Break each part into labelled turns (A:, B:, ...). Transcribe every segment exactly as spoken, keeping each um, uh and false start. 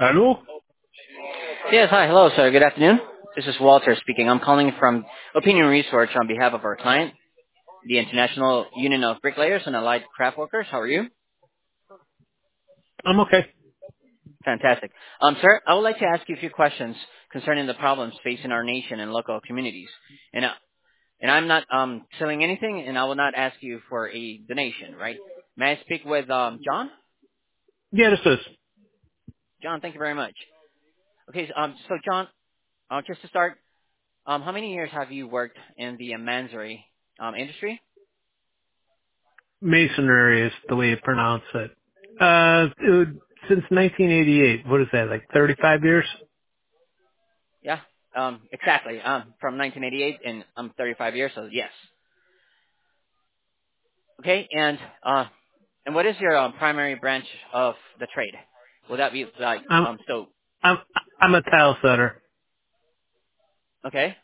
A: Hello?
B: Yes, hi. Hello, sir. Good afternoon. This is Walter speaking. I'm calling from Opinion Research on behalf of our client, the International Union of Bricklayers and Allied Craft Workers. How are you?
A: I'm okay.
B: Fantastic. Um, sir, I would like to ask you a few questions concerning the problems facing our nation and local communities. And, uh, and I'm not um, selling anything, and I will not ask you for a donation, right? May I speak with um, John?
A: Yeah, this is.
B: John, thank you very much. Okay, so, um, so John, uh, just to start, um, how many years have you worked in the uh, Mansory um, industry?
A: Masonry is the way you pronounce it. Uh, it would, since nineteen eighty-eight. What is that, like thirty-five years?
B: Yeah, um, exactly. Um, from nineteen eighty-eight, and I'm thirty-five years, so yes. Okay, and uh, and what is your um, primary branch of the trade? Will that be like
A: I'm,
B: um, so?
A: I'm, I'm a tile setter.
B: Okay,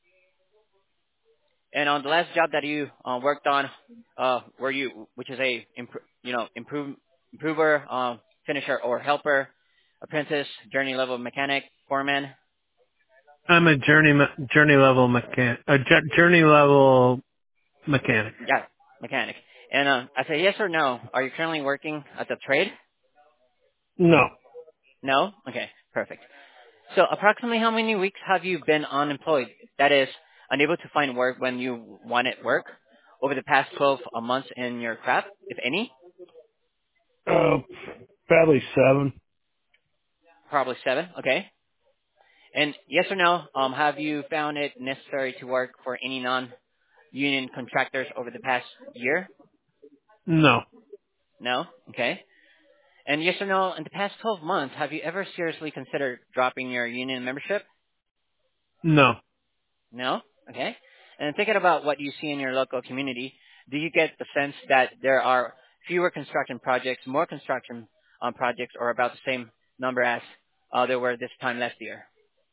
B: and on the last job that you uh, worked on, uh, were you, which is a impro- you know improve improver, um, finisher, or helper, apprentice, journey level mechanic, foreman?
A: I'm a journey, me- journey level mechanic, a j- journey level mechanic.
B: Yeah, mechanic. And uh, I say yes or no. Are you currently working at the trade?
A: No.
B: No. Okay, perfect. So approximately how many weeks have you been unemployed? That is, unable to find work when you wanted work over the past twelve months in your craft, if any?
A: Uh, probably seven.
B: Probably seven. Okay. And yes or no, um, have you found it necessary to work for any non-union contractors over the past year?
A: No.
B: No. Okay. And yes or no, in the past twelve months, have you ever seriously considered dropping your union membership?
A: No.
B: No? Okay. And thinking about what you see in your local community, do you get the sense that there are fewer construction projects, more construction um, projects, or about the same number as uh, there were this time last year?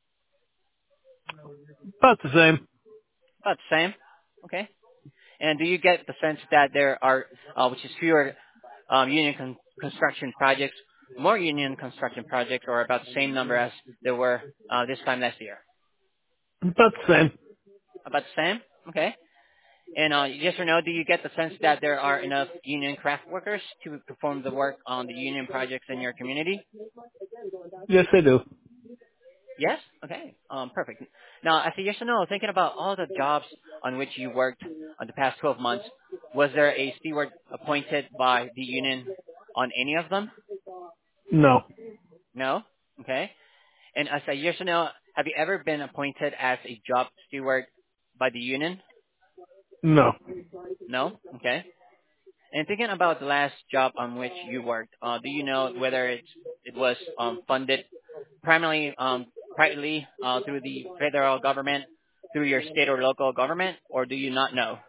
A: About the same.
B: About the same. Okay. And do you get the sense that there are, uh, which is fewer um, union con- construction projects, more union construction projects, or about the same number as there were uh, this time last year?
A: About the same.
B: About the same. Okay. And uh, yes or no, do you get the sense that there are enough union craft workers to perform the work on the union projects in your community?
A: Yes, I do.
B: Yes? Okay. Um, perfect. Now, I say yes or no, thinking about all the jobs on which you worked on the past twelve months, was there a steward appointed by the union on any of them?
A: No.
B: No? Okay. And I say yes or no, have you ever been appointed as a job steward by the union?
A: No.
B: No? Okay. And thinking about the last job on which you worked, uh, do you know whether it's, it was um, funded primarily um, privately uh, through the federal government, through your state or local government, or do you not know?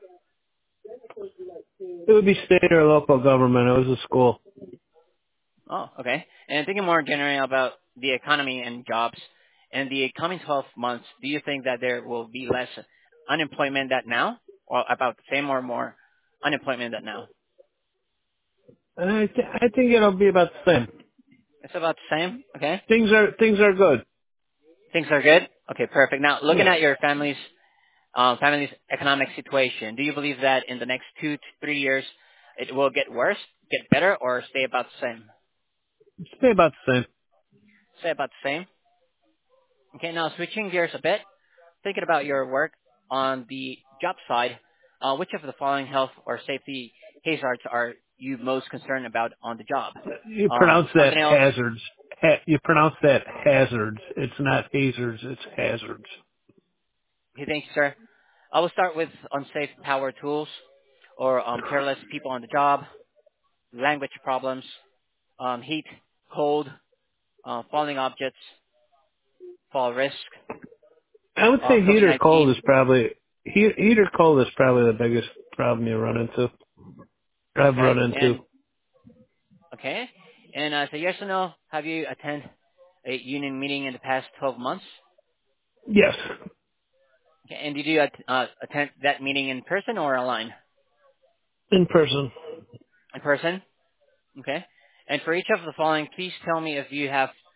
A: It would be state or local government. It was a school.
B: Oh, okay. And thinking more generally about the economy and jobs, in the coming twelve months, do you think that there will be less unemployment than now, or about the same or more unemployment than now?
A: I, th- I think it'll be about the same.
B: It's about the same, okay?
A: Things are, things are good.
B: Things are good? Okay, perfect. Now, looking
A: Yes.
B: at your family's um, family's economic situation, do you believe that in the next two to three years it will get worse, get better, or stay about the same?
A: Stay about the same.
B: Stay about the same. Okay, now switching gears a bit, thinking about your work on the job side, uh, which of the following health or safety hazards are you most concerned about on the job?
A: You
B: Um,
A: pronounce that
B: thumbnails.
A: hazards. Ha- you pronounce that hazards. It's not hazards, it's hazards.
B: Okay, thank you, sir. I will start with unsafe power tools or um, careless people on the job, language problems, um, heat, cold, uh, falling objects, fall risk,
A: I would
B: uh,
A: say heater cold
B: COVID nineteen.
A: is probably, he- heater cold is probably the biggest problem you run into. I've run
B: Okay,
A: into.
B: and okay, and uh, so yes or no, have you attended a union meeting in the past twelve months?
A: Yes.
B: Okay, and did you at, uh, attend that meeting in person or online?
A: In person.
B: In person. Okay. And for each of the following, please tell me if you have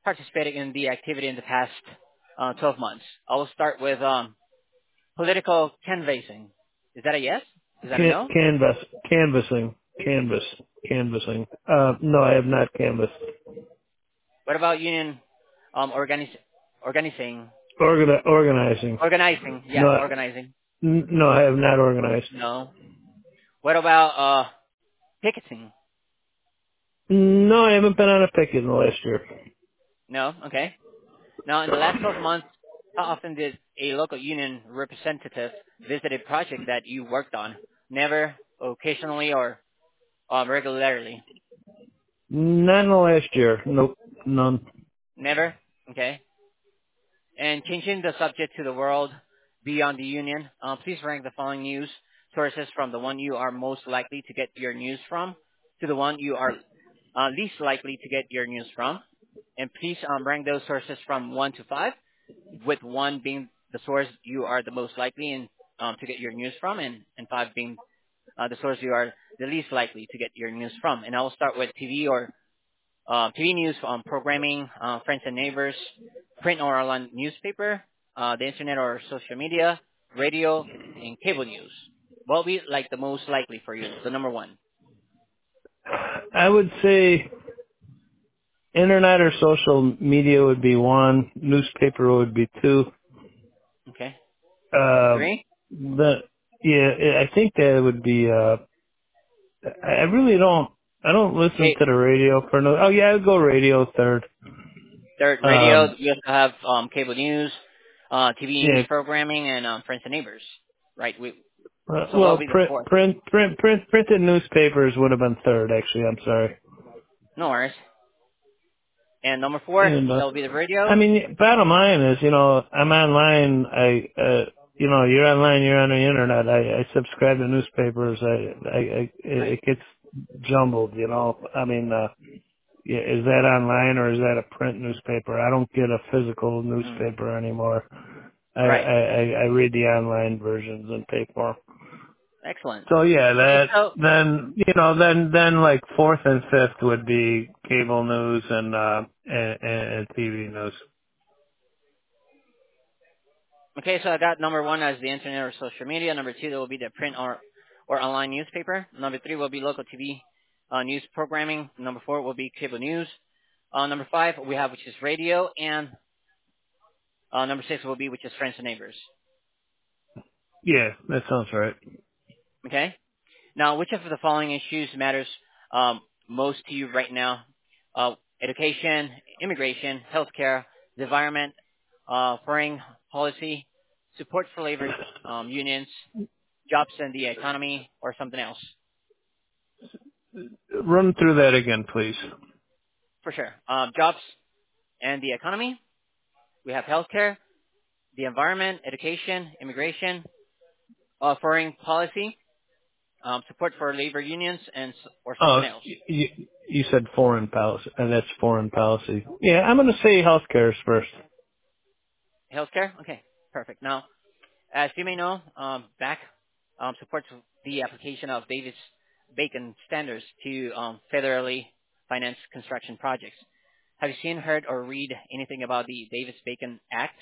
B: participated in the activity in the past uh, twelve months? I will start with um, political canvassing. Is that a yes? Is that a
A: Can,
B: no?
A: canvas, canvassing, canvas, canvassing. Uh, no, I have not canvassed.
B: What about union um, organiz- organizing?
A: Organi- organizing.
B: Organizing,
A: No,
B: yeah,
A: I-
B: organizing.
A: n- no, I have not organized.
B: No. What about uh, picketing?
A: No, I haven't been on a picket in the last year.
B: No. Okay. Now, in the last twelve months, how often did a local union representative visit a project that you worked on? Never, occasionally, or um, regularly?
A: Not in the last year. Nope, none.
B: Never. Okay. And changing the subject to the world beyond the union, uh, please rank the following news sources from the one you are most likely to get your news from to the one you are uh, least likely to get your news from. And please um, rank those sources from one to five, with one being the source you are the most likely in, um, to get your news from, and, and five being uh, the source you are the least likely to get your news from. And I will start with T V or uh, T V news, um, programming, uh, friends and neighbors, print or online newspaper, uh, the internet or social media, radio, and cable news. What will be like the most likely for you? The number one.
A: I would say internet or social media would be one. Newspaper would be two.
B: Okay.
A: Uh,
B: Three.
A: the yeah, I think that would be. Uh, I I really don't. I don't listen
B: Okay.
A: to the radio for no. Oh yeah, I would go radio third.
B: Third, radio.
A: Um,
B: You also have um, cable news, uh, T V news
A: yeah.
B: programming, and um, friends and neighbors. Right. We,
A: Uh,
B: so what will
A: well,
B: be the
A: print,
B: fourth?
A: print, print, print, printed newspapers would have been third. Actually, I'm sorry.
B: No worries. And number four,
A: And uh,
B: that will be the
A: I
B: radio.
A: mean, bottom line is, you know, I'm online. I, uh, you know, you're online. You're on the internet. I, I subscribe to newspapers. I, I, I
B: Right.
A: it gets jumbled. You know, I mean, uh, yeah, is that online or is that a print newspaper? I don't get a physical
B: Mm.
A: newspaper anymore. I,
B: Right.
A: I, I I read the online versions and pay for 'em.
B: Excellent.
A: So yeah,
B: Okay.
A: that
B: So
A: then you know then then like fourth and fifth would be cable news and uh and, and T V news.
B: Okay, so I got number one as the internet or social media. Number two, that will be the print or, or online newspaper. Number three will be local T V uh, news programming. Number four will be cable news. Uh, number five we have which is radio, and uh, number six will be which is friends and neighbors.
A: Yeah, that sounds right.
B: Okay. Now, which of the following issues matters um, most to you right now? Uh, education, immigration, healthcare, the environment, uh, foreign policy, support for labor um, unions, jobs and the economy, or something else?
A: Run through that again, please.
B: For sure. Um, jobs and the economy. We have healthcare, the environment, education, immigration, uh, foreign policy, um, support for labor unions, and s- or
A: Oh,
B: something else.
A: you, you said foreign policy, and that's foreign policy. Yeah, I'm going to say healthcare is first.
B: Healthcare. Okay, perfect. Now, as you may know, um, B A C um, supports the application of Davis-Bacon standards to um, federally financed construction projects. Have you seen, heard, or read anything about the Davis-Bacon Act?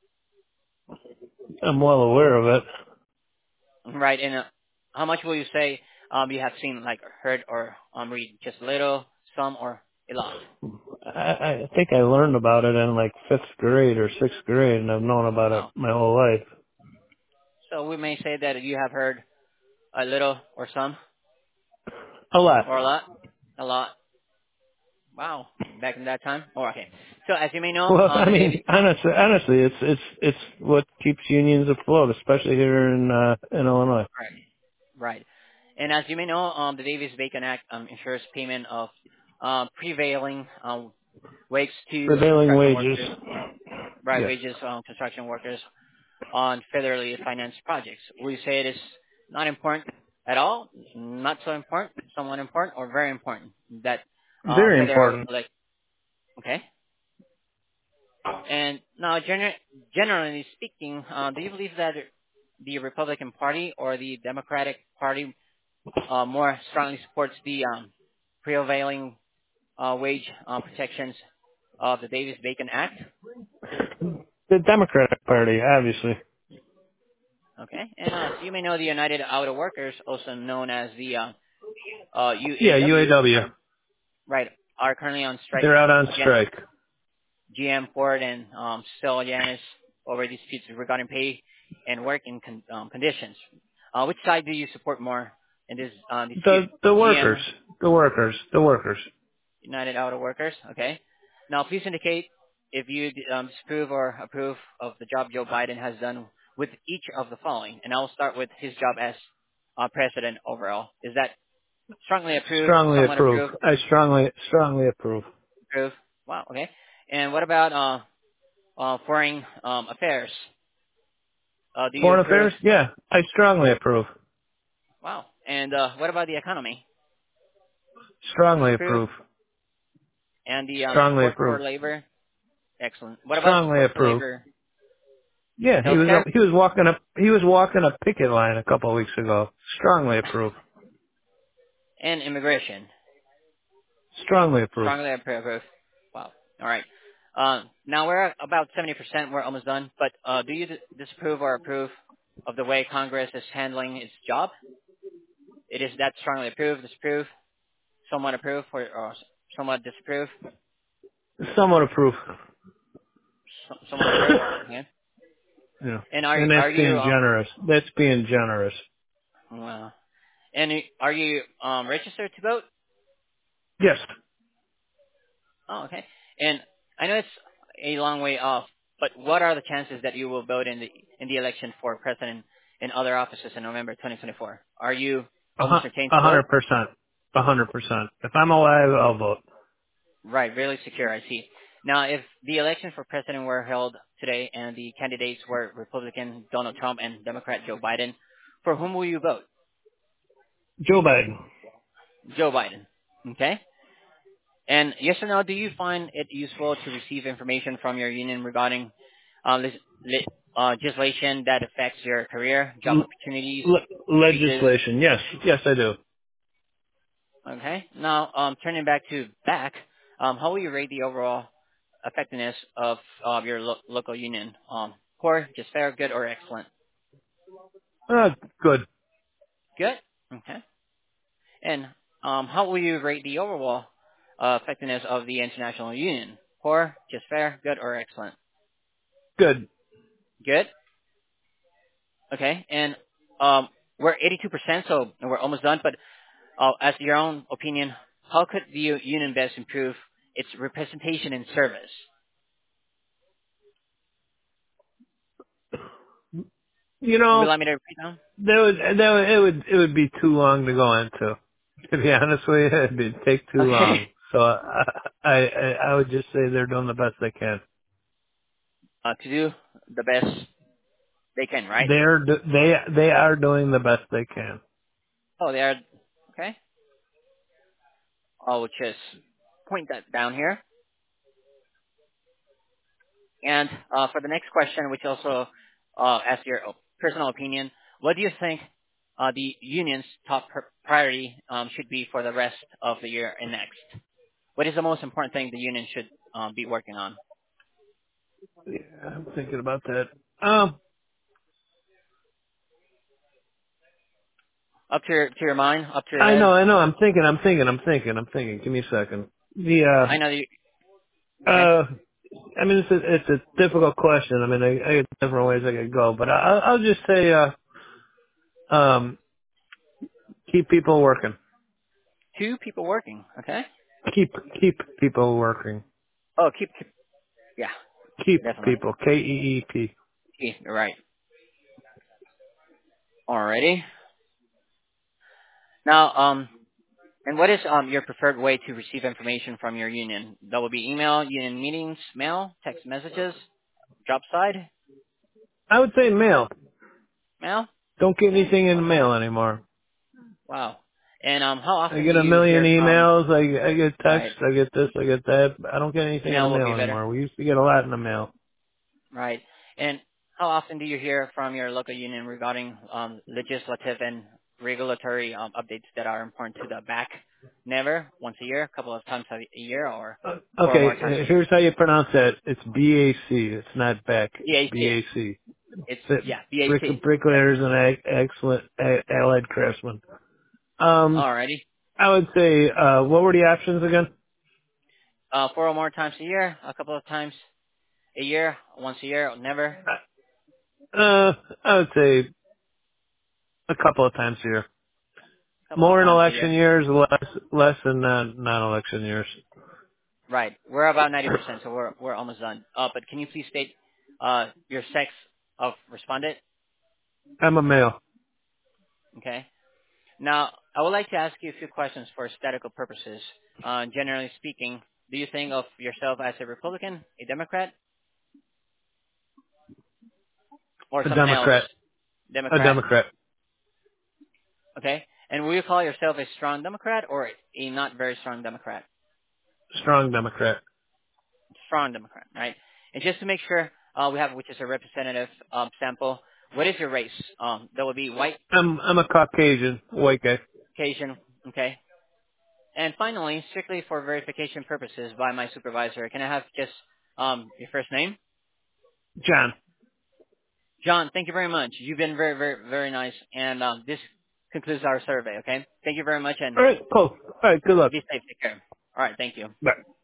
A: I'm well aware of it.
B: Right. And uh, how much will you say um, you have seen, like, heard, or um, read? Just a little, some, or a lot?
A: I, I think I learned about it in like fifth grade or sixth grade, and I've known about it
B: Oh.
A: my whole life.
B: So we may say that you have heard a little, or some,
A: A lot.
B: or a lot? A lot. Wow. Back in that time? Oh, okay. So as you may know,
A: Well,
B: um,
A: I
B: the Davis.
A: mean, honestly, honestly, it's it's it's what keeps unions afloat, especially here in uh, in Illinois.
B: Right. Right. And as you may know, um, the Davis-Bacon Act um, ensures payment of uh, prevailing um, wage to
A: Prevailing
B: construction
A: wages.
B: workers, right,
A: Yes.
B: wages on construction workers on federally financed projects. We say it is not important at all, not so important, somewhat important, or very important that uh,
A: Very
B: federal,
A: important.
B: like, okay. And now, gener- generally speaking, uh, do you believe that the Republican Party or the Democratic Party uh, more strongly supports the um, prevailing uh, wage uh, protections of the Davis-Bacon Act?
A: The Democratic Party, obviously.
B: Okay. And uh, so you may know the United Auto Workers, also known as the uh, uh,
A: Yeah,
B: U A W,
A: U A W.
B: are, right, are currently on strike.
A: They're out on
B: Again,
A: strike.
B: G M, Ford, and um, Stellantis over disputes regarding pay and working con- um, conditions. Uh, which side do you support more in this uh, dispute?
A: The the workers,
B: G M,
A: the workers, the workers.
B: United Auto Workers. Okay. Now, please indicate if you um, disapprove or approve of the job Joe Biden has done with each of the following. And I'll start with his job as uh, president overall. Is that strongly approve,
A: Strongly
B: somewhat
A: approve.
B: approve,
A: I strongly strongly approve.
B: approve? Wow. Okay. And what about uh, uh, foreign um, affairs? Uh, do you
A: Foreign
B: approve?
A: affairs? Yeah, I strongly approve.
B: Wow. And uh, what about the economy?
A: Strongly
B: Disapprove.
A: approve.
B: And the um,
A: Strongly
B: support for
A: approve.
B: labor? Excellent. What about
A: Strongly
B: support for
A: approve.
B: labor?
A: Yeah, he was
B: Healthcare
A: he was walking up he was walking a picket line a couple of weeks ago. Strongly approve.
B: and immigration?
A: Strongly approve.
B: Strongly approve. Wow. All right. Uh, now we're at about seventy percent. We're almost done. But uh, do you d- disapprove or approve of the way Congress is handling its job? It is that strongly approve, disapprove, somewhat approve, or, or somewhat disapprove,
A: Somewhat approve.
B: so- somewhat approve. Okay.
A: Yeah.
B: And are
A: And
B: are
A: that's
B: you
A: being
B: um
A: generous. That's being generous.
B: well, and are you um registered to vote?
A: Yes.
B: Oh, okay. And I know it's a long way off, but what are the chances that you will vote in the in the election for president and other offices in November twenty twenty-four? Are you
A: A
B: almost
A: hu-
B: certain
A: a
B: to vote?
A: hundred percent. A hundred percent. If I'm alive, I'll vote.
B: Right, really secure, I see. Now, if the election for president were held today and the candidates were Republican Donald Trump and Democrat Joe Biden, for whom will you vote?
A: Joe Biden.
B: Joe Biden. Okay? And yes or no, do you find it useful to receive information from your union regarding uh, lis- li- uh, legislation that affects your career, job
A: L-
B: opportunities,
A: le-
B: speeches?
A: legislation. Yes. Yes, I do.
B: Okay. Now, um, turning back to back, um, how will you rate the overall effectiveness of, of your lo- local union? Um, poor, just fair, good, or excellent?
A: Uh, good.
B: Good. Okay. And um, how will you rate the overall uh, effectiveness of the international union? Poor, just fair, good, or excellent?
A: Good.
B: Good. Okay. And um, we're eighty-two percent, so we're almost done. But uh, as your own opinion, how could the u- union best improve its representation and service?
A: You
B: Would you
A: know,
B: like me to repeat them?
A: that would, that would, it would, it would be too long to go into. To be honest with you, it'd take too
B: Okay.
A: long. So I, I, I I would just say they're doing the best they can.
B: Uh, to do the best they can, right?
A: They're, do- they, they are doing the best they can.
B: Oh, they are. Okay. I'll just point that down here. And uh, for the next question, which also uh, asks your personal opinion, what do you think uh, the union's top pr- priority um, should be for the rest of the year and next? What is the most important thing the union should um, be working on?
A: Yeah, I'm thinking about that. Um,
B: Up to your, to your mind, up to your
A: I
B: head.
A: know, I know. I'm thinking, I'm thinking, I'm thinking, I'm thinking. Give me a second. The,
B: I know that you.
A: uh,
B: Okay.
A: uh, I mean, it's a, it's a difficult question. I mean, I, I got different ways I could go, but I, I'll I'll just say, uh, um, keep people working.
B: Two people working. Okay.
A: Keep, keep people working.
B: Oh, keep. keep yeah,
A: Keep
B: definitely.
A: people. K E E P.
B: Yeah, you're right. Alrighty. Now, um, and what is um your preferred way to receive information from your union? That will be email, union meetings, mail, text messages, job side,
A: I would say mail.
B: mail.
A: Don't get
B: Okay.
A: anything in the mail anymore.
B: Wow. And um, how
A: I
B: often do
A: get a
B: you
A: million
B: hear from?
A: emails. I, I get texts.
B: Right.
A: I get this. I get that. I don't get anything in the
B: Email will be
A: mail
B: better.
A: anymore. We used to get a lot in the mail.
B: Right. And how often do you hear from your local union regarding um legislative and regulatory um updates that are important to the back? Never. Once a year, a couple of times a year, or
A: Uh,
B: four or
A: okay,
B: more times
A: uh,
B: a year.
A: here's how you pronounce that. It's B A C. It's not Beck. It's
B: B A C.
A: B A C.
B: It's
A: That
B: yeah,
A: brick,
B: B A C. Yep.
A: bricklayers and ag- excellent a- allied craftsmen. Um,
B: Alrighty.
A: I would say, uh, what were the options again?
B: Uh, four or more times a year, a couple of times a year, once a year, or never,
A: Uh, I would say a couple of times a year.
B: a couple of
A: More in
B: times a
A: election
B: year.
A: years, less less in non non-election years.
B: Right. We're about ninety percent, so we're we're almost done. Uh, but can you please state uh your sex of respondent?
A: I'm a male.
B: Okay. Now, I would like to ask you a few questions for statistical purposes. Uh, generally speaking, do you think of yourself as a Republican, a Democrat, or
A: A
B: something else?
A: Democrat. A
B: Democrat.
A: Democrat.
B: Okay. And will you call yourself a strong Democrat or a not very strong Democrat?
A: Strong Democrat.
B: Strong Democrat, right? And just to make sure uh, we have, which is a representative um, sample, what is your race? Um, that would be white,
A: I'm I'm a Caucasian white guy.
B: Caucasian, okay? And finally, strictly for verification purposes by my supervisor, can I have just um, your first name?
A: John.
B: John, thank you very much. You've been very, very, very nice. And um, this concludes our survey, okay? Thank you very much, and
A: All right, cool. All right, good luck.
B: be safe. Take care. All right, thank you.
A: Bye.